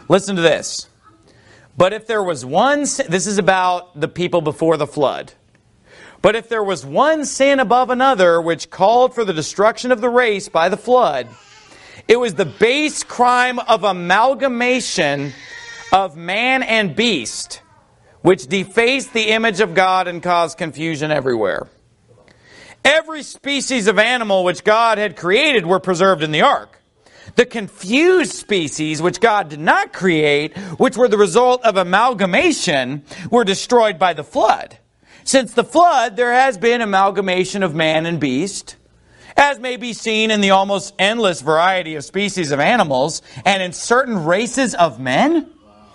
Listen to this. But if there was one sin, this is about the people before the flood. But if there was one sin above another which called for the destruction of the race by the flood, it was the base crime of amalgamation of man and beast, which defaced the image of God and caused confusion everywhere. Every species of animal which God had created were preserved in the ark. The confused species which God did not create, which were the result of amalgamation, were destroyed by the flood. Since the flood, there has been amalgamation of man and beast, as may be seen in the almost endless variety of species of animals and in certain races of men.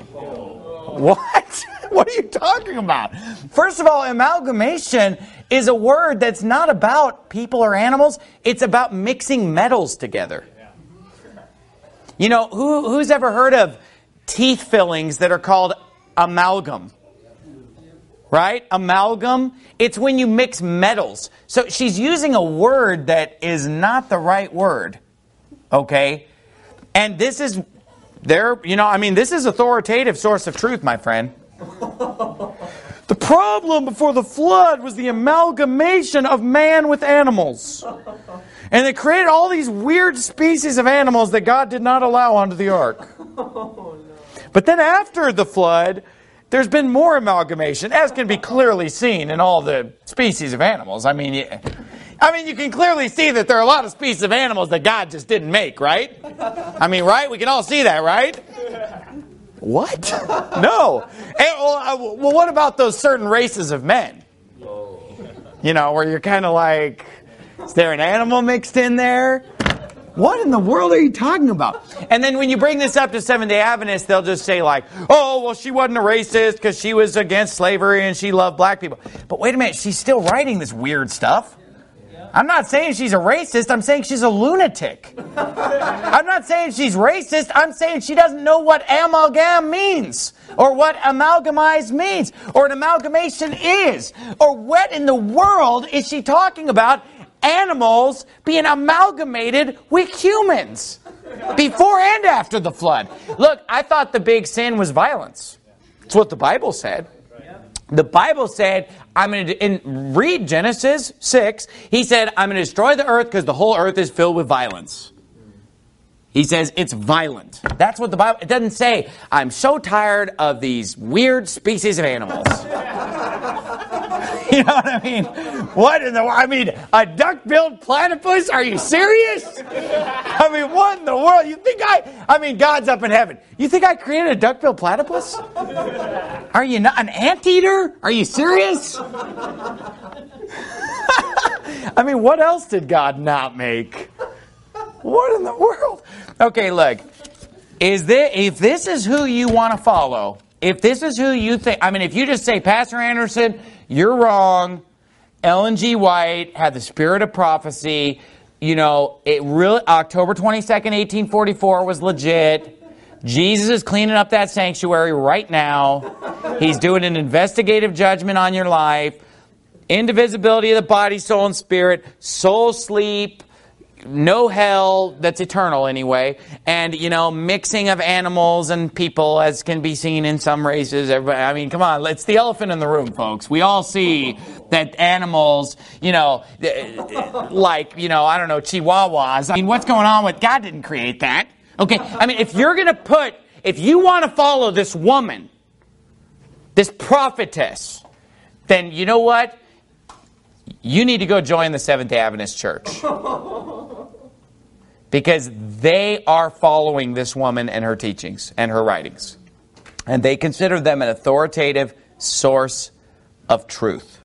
What? What are you talking about? First of all, amalgamation is a word that's not about people or animals. It's about mixing metals together. You know, who's ever heard of teeth fillings that are called amalgam? Right? Amalgam. It's when you mix metals. So she's using a word that is not the right word. Okay? And this is this is authoritative source of truth, my friend. The problem before the flood was the amalgamation of man with animals. And they created all these weird species of animals that God did not allow onto the ark. But then after the flood, there's been more amalgamation, as can be clearly seen in all the species of animals. I mean, you can clearly see that there are a lot of species of animals that God just didn't make, right? I mean, right? We can all see that, right? What? No. Well, what about those certain races of men? You know, where you're kind of like, is there an animal mixed in there? What in the world are you talking about? And then when you bring this up to Seventh-day Adventists, they'll just say like, oh, well, she wasn't a racist because she was against slavery and she loved black people. But wait a minute, she's still writing this weird stuff. I'm not saying she's a racist. I'm saying she's a lunatic. I'm not saying she's racist. I'm saying she doesn't know what amalgam means, or what amalgamize means, or an amalgamation is, or what in the world is she talking about? Animals being amalgamated with humans before and after the flood. Look, I thought the big sin was violence. That's what the Bible said. The Bible said, read Genesis 6, he said, I'm going to destroy the earth because the whole earth is filled with violence. He says it's violent. That's what the Bible, it doesn't say, I'm so tired of these weird species of animals. You know what I mean? What in the world? I mean, a duck-billed platypus? Are you serious? I mean, what in the world? You think God's up in heaven. You think I created a duck-billed platypus? Are you not an anteater? Are you serious? I mean, what else did God not make? What in the world? Okay, look. If this is who you want to follow, if this is who you think, I mean, if you just say, Pastor Anderson, you're wrong. Ellen G. White had the spirit of prophecy. You know, it really, October 22nd, 1844 was legit. Jesus is cleaning up that sanctuary right now. He's doing an investigative judgment on your life. Indivisibility of the body, soul, and spirit. Soul sleep. No hell, that's eternal anyway. And, mixing of animals and people, as can be seen in some races. I mean, come on, it's the elephant in the room, folks. We all see that animals, I don't know, chihuahuas. I mean, what's going on with, God didn't create that. Okay, I mean, if you want to follow this woman, this prophetess, then you know what? You need to go join the Seventh-day Adventist Church. Because they are following this woman and her teachings and her writings. And they consider them an authoritative source of truth.